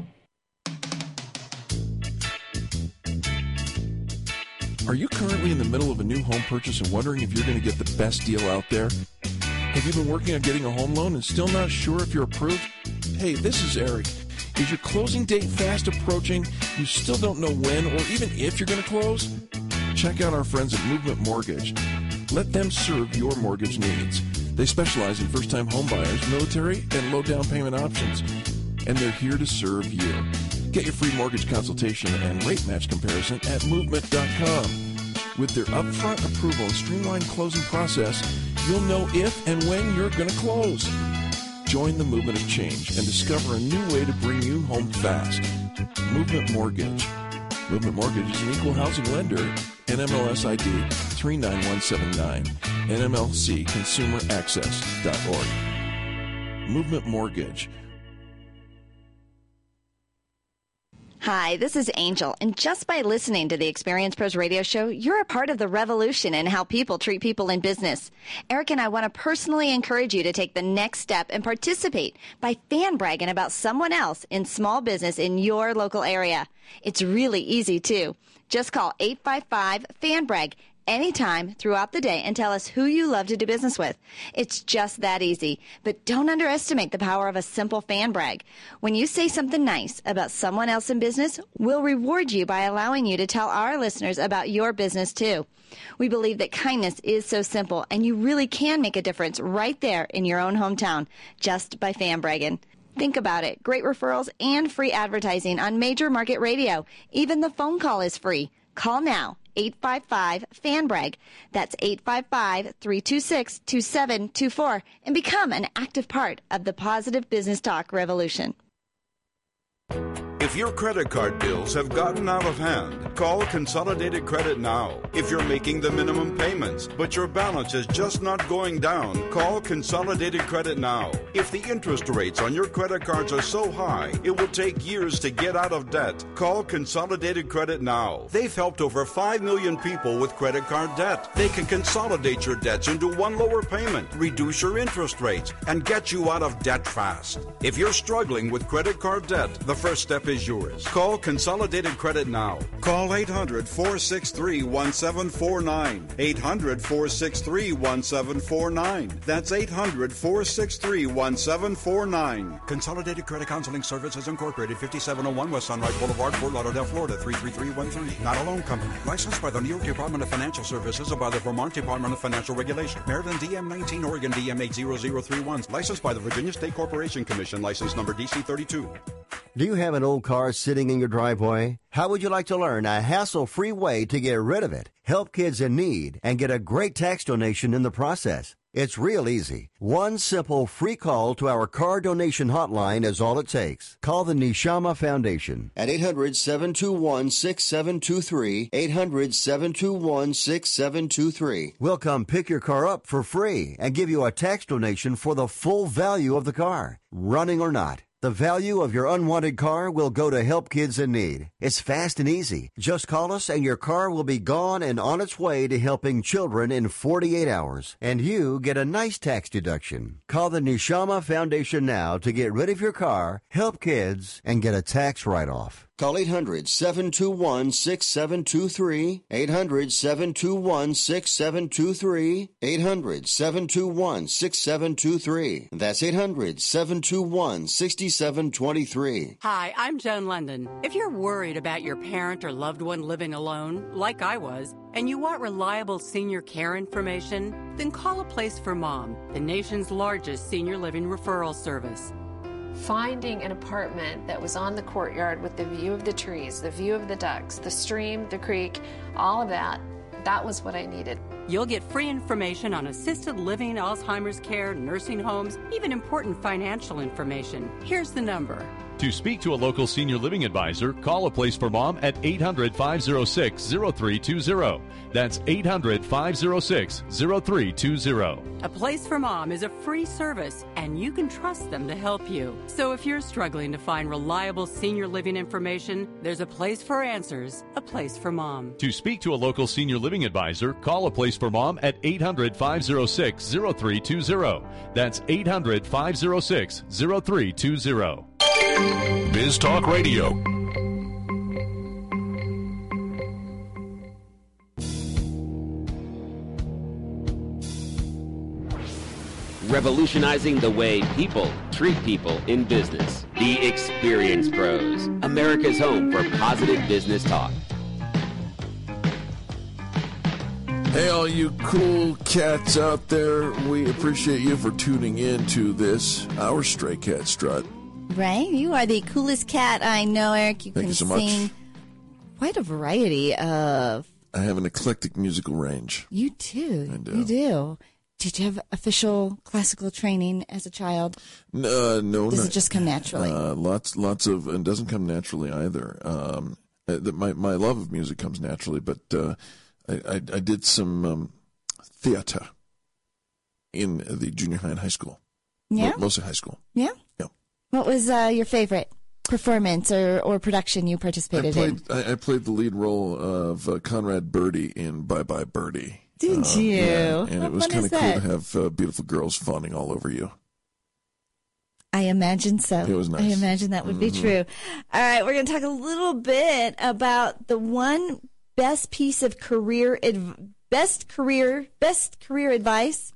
Are you currently in the middle of a new home purchase and wondering if you're going to get the best deal out there? Have you been working on getting a home loan and still not sure if you're approved? Hey, this is Eric. Is your closing date fast approaching? You still don't know when or even if you're going to close? Check out our friends at Movement Mortgage. Let them serve your mortgage needs. They specialize in first-time home buyers, military, and low down payment options. And they're here to serve you. Get your free mortgage consultation and rate match comparison at movement.com. With their upfront approval and streamlined closing process, you'll know if and when you're going to close. Join the movement of change and discover a new way to bring you home fast. Movement Mortgage. Movement Mortgage is an equal housing lender. NMLS ID 39179. NMLCConsumerAccess.org. Movement Mortgage. Hi, this is Angel, and just by listening to the Experience Pros Radio Show, you're a part of the revolution in how people treat people in business. Eric and I want to personally encourage you to take the next step and participate by fan bragging about someone else in small business in your local area. It's really easy, too. Just call 855-FAN-BRAG anytime throughout the day and tell us who you love to do business with. It's just that easy. But don't underestimate the power of a simple fan brag. When you say something nice about someone else in business, we'll reward you by allowing you to tell our listeners about your business too. We believe that kindness is so simple, and you really can make a difference right there in your own hometown just by fan bragging. Think about it. Great referrals and free advertising on major market radio. Even the phone call is free. Call now. 855-FAN-BRAG. That's 855-326-2724 and become an active part of the positive business talk revolution. If your credit card bills have gotten out of hand, call Consolidated Credit now. If you're making the minimum payments, but your balance is just not going down, call Consolidated Credit now. If the interest rates on your credit cards are so high, it will take years to get out of debt, call Consolidated Credit now. They've helped over 5 million people with credit card debt. They can consolidate your debts into one lower payment, reduce your interest rates, and get you out of debt fast. If you're struggling with credit card debt, the first step is yours. Call Consolidated Credit now. Call 800-463-1749. 800-463-1749. That's 800-463-1749. Consolidated Credit Counseling Services Incorporated, 5701 West Sunrise Boulevard, Fort Lauderdale, Florida, 33313. Not a loan company. Licensed by the New York Department of Financial Services and by the Vermont Department of Financial Regulation. Maryland DM 19, Oregon DM 80031. Licensed by the Virginia State Corporation Commission. License number DC 32. Do you have an old car sitting in your driveway? How would you like to learn a hassle-free way to get rid of it, help kids in need, and get a great tax donation in the process? It's real easy. One simple free call to our car donation hotline is all it takes. Call the Neshama Foundation at 800-721-6723, 800-721-6723. We'll come pick your car up for free and give you a tax donation for the full value of the car, running or not. The value of your unwanted car will go to help kids in need. It's fast and easy. Just call us and your car will be gone and on its way to helping children in 48 hours. And you get a nice tax deduction. Call the Neshama Foundation now to get rid of your car, help kids, and get a tax write-off. Call 800-721-6723, 800-721-6723, 800-721-6723. That's 800-721-6723. Hi, I'm Joan London. If you're worried about your parent or loved one living alone, like I was, and you want reliable senior care information, then call A Place for Mom, the nation's largest senior living referral service. Finding an apartment that was on the courtyard with the view of the trees, the view of the ducks, the stream, the creek, all of that, that was what I needed. You'll get free information on assisted living, Alzheimer's care, nursing homes, even important financial information. Here's the number. To speak to a local senior living advisor, call A Place for Mom at 800-506-0320. That's 800-506-0320. A Place for Mom is a free service, and you can trust them to help you. So if you're struggling to find reliable senior living information, there's a place for answers, A Place for Mom. To speak to a local senior living advisor, call A Place for Mom at 800-506-0320. That's 800-506-0320. Biz Talk Radio. Revolutionizing the way people treat people in business. The Experience Pros, America's home for positive business talk. Hey, all you cool cats out there, we appreciate you for tuning in to this, our Stray Cat Strut. Right? You are the coolest cat I know, Eric. You Thank can you so sing much. quite a variety of... I have an eclectic musical range. You do. I do. You do. Did you have official classical training as a child? No. Does it just come naturally? Lots of, and it doesn't come naturally either. My love of music comes naturally, but I did some theater in the junior high and high school. Yeah? Mostly high school. Yeah? Yeah. What was your favorite performance or production you participated in? I played the lead role of Conrad Birdie in Bye Bye Birdie. Did you? Yeah, and How it was fun kind is of cool that? to have beautiful girls fawning all over you. I imagine so. It was nice. I imagine that would be true. All right, we're going to talk a little bit about the one best piece of career best career advice.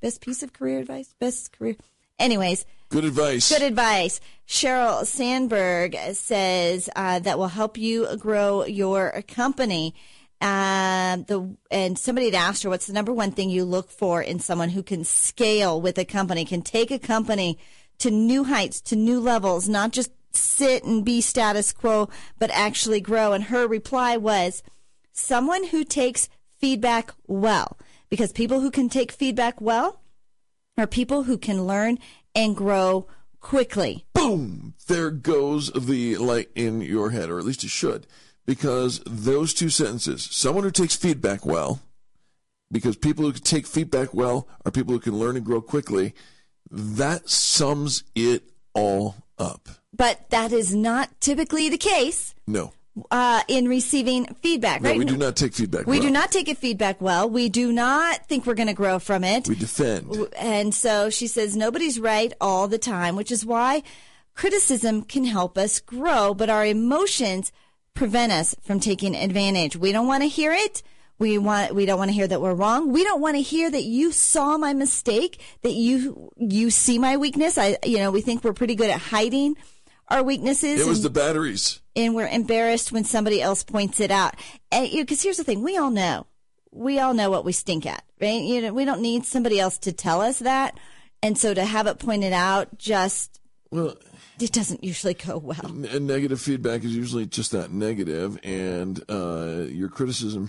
Anyways. Good advice. Good advice. Sheryl Sandberg says that will help you grow your company. And somebody had asked her, what's the number one thing you look for in someone who can scale with a company, can take a company to new heights, to new levels, not just sit and be status quo, but actually grow. And her reply was, someone who takes feedback well, because people who can take feedback well are people who can learn and grow quickly. Boom! There goes the light in your head, or at least it should. Because those two sentences, someone who takes feedback well, because people who can take feedback well are people who can learn and grow quickly, that sums it all up. But that is not typically the case. No. In receiving feedback, right? No, we do not take feedback well. We do not take it feedback well. We do not think we're going to grow from it. We defend. And so she says nobody's right all the time, which is why criticism can help us grow, but our emotions prevent us from taking advantage. We don't want to hear it. We don't want to hear that we're wrong. We don't want to hear that you saw my mistake, that you see my weakness. We think we're pretty good at hiding our weaknesses. It was the batteries. And we're embarrassed when somebody else points it out. Because here's the thing, we all know what we stink at, right? We don't need somebody else to tell us that. And so to have it pointed out it doesn't usually go well. And negative feedback is usually just that negative, and your criticism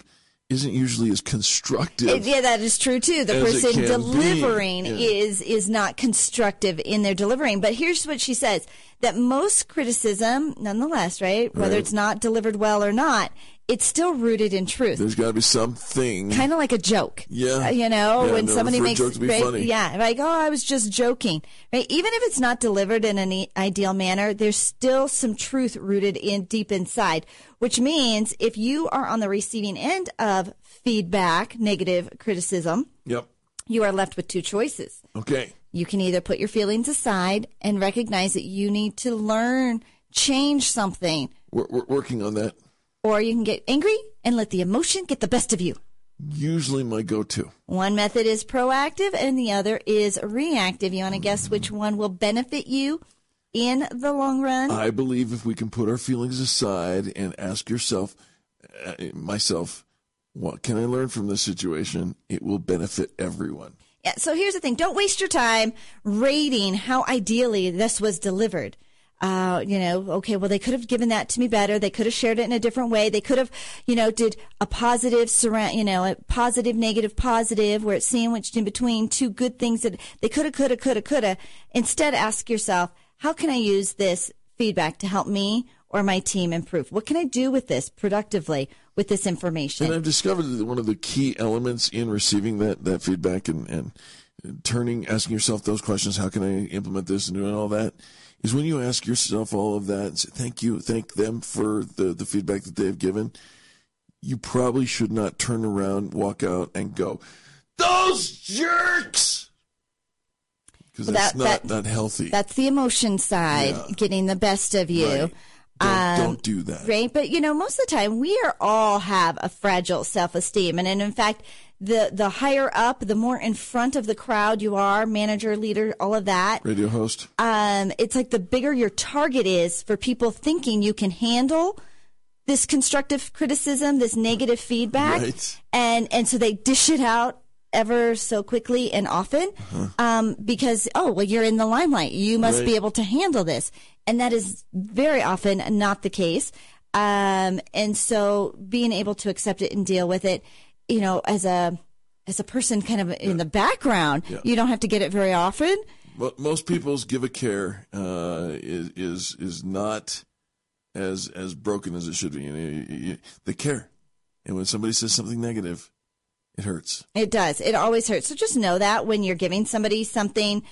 isn't usually as constructive. Yeah, that is true too. The as person it can delivering be. Yeah. is not constructive in their delivering. But here's what she says, that most criticism, nonetheless, right, whether it's not delivered well or not, it's still rooted in truth. There's got to be something. Kind of like a joke. Yeah. When somebody makes a joke to be funny. Yeah, like, oh, I was just joking. Right? Even if it's not delivered in an ideal manner, there's still some truth rooted in deep inside, which means if you are on the receiving end of feedback, negative criticism, you are left with two choices. Okay. You can either put your feelings aside and recognize that you need to learn, change something. We're working on that. Or you can get angry and let the emotion get the best of you. Usually my go-to. One method is proactive and the other is reactive. You want to guess which one will benefit you in the long run? I believe if we can put our feelings aside and ask myself, what can I learn from this situation? It will benefit everyone. Yeah, so here's the thing. Don't waste your time rating how ideally this was delivered. Okay, well, they could have given that to me better. They could have shared it in a different way. They could have, did a positive a positive, negative, positive, where it's sandwiched in between two good things that they could have. Instead, ask yourself, how can I use this feedback to help me or my team improve? What can I do with this productively with this information? And I've discovered that one of the key elements in receiving that feedback and asking yourself those questions, how can I implement this and doing all that, is when you ask yourself all of that and say, thank them for the feedback that they've given, you probably should not turn around, walk out, and go, those jerks! Because that's not healthy. That's the emotion side, getting the best of you. Right. Don't do that. Right? But, most of the time, we all have a fragile self-esteem. And in fact, the higher up, the more in front of the crowd you are, manager, leader, all of that. Radio host. It's like the bigger your target is for people thinking you can handle this constructive criticism, this negative feedback. Right. And so they dish it out ever so quickly and often because, you're in the limelight. You must be able to handle this. And that is very often not the case. And so being able to accept it and deal with it, as a person kind of in the background, you don't have to get it very often. Well, most people's give a care is not as broken as it should be. They care. And when somebody says something negative, it hurts. It does. It always hurts. So just know that when you're giving somebody something,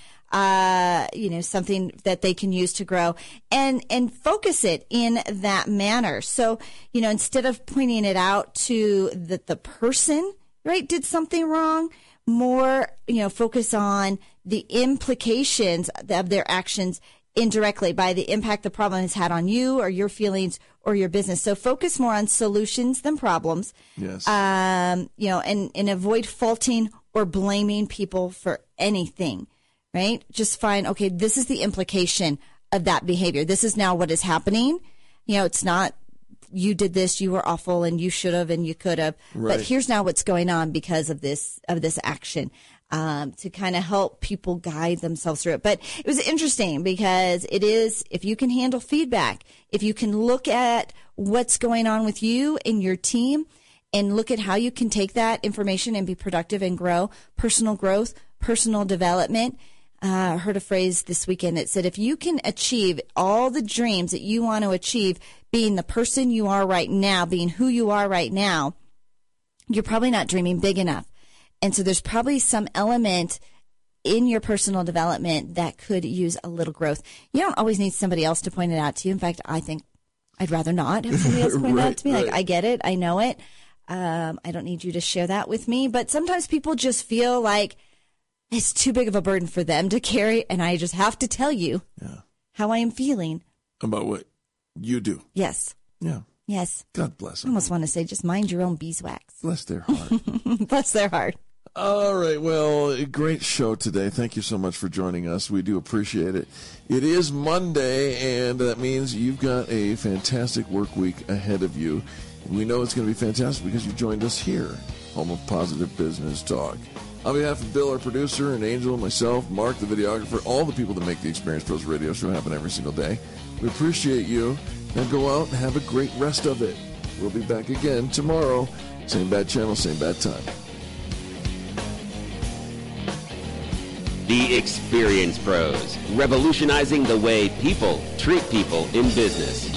something that they can use to grow and focus it in that manner. So, instead of pointing it out to the person, right, did something wrong, more, focus on the implications of their actions indirectly by the impact the problem has had on you or your feelings or your business. So focus more on solutions than problems. Yes. And avoid faulting or blaming people for anything, right? Just find, okay, this is the implication of that behavior. This is now what is happening. It's not you did this, you were awful and you should have and you could have, but here's now what's going on because of this action. To kind of help people guide themselves through it. But it was interesting because it is, if you can handle feedback, if you can look at what's going on with you and your team and look at how you can take that information and be productive and grow, personal growth, personal development. I heard a phrase this weekend that said, if you can achieve all the dreams that you want to achieve, being the person you are right now, being who you are right now, you're probably not dreaming big enough. And so there's probably some element in your personal development that could use a little growth. You don't always need somebody else to point it out to you. In fact, I think I'd rather not have somebody else point it out to me. Like, I get it. I know it. I don't need you to share that with me. But sometimes people just feel like it's too big of a burden for them to carry. And I just have to tell you how I am feeling. About what you do. Yes. Yeah. Yes. God bless them. I almost want to say, just mind your own beeswax. Bless their heart. Bless their heart. All right. Well, a great show today. Thank you so much for joining us. We do appreciate it. It is Monday, and that means you've got a fantastic work week ahead of you. We know it's going to be fantastic because you joined us here, home of Positive Business Talk. On behalf of Bill, our producer, and Angel, myself, Mark, the videographer, all the people that make the Experience Pros radio show happen every single day, we appreciate you. Now go out and have a great rest of it. We'll be back again tomorrow. Same bad channel, same bad time. The Experience Pros, revolutionizing the way people treat people in business.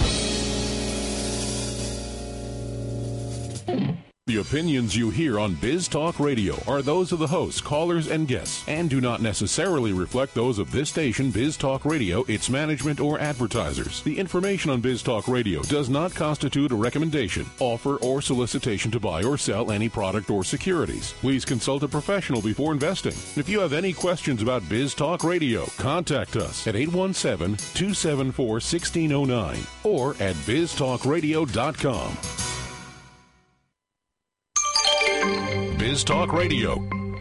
The opinions you hear on Biz Talk Radio are those of the hosts, callers, and guests, and do not necessarily reflect those of this station, Biz Talk Radio, its management, or advertisers. The information on Biz Talk Radio does not constitute a recommendation, offer, or solicitation to buy or sell any product or securities. Please consult a professional before investing. If you have any questions about Biz Talk Radio, contact us at 817-274-1609 or at biztalkradio.com. Biz Talk Radio,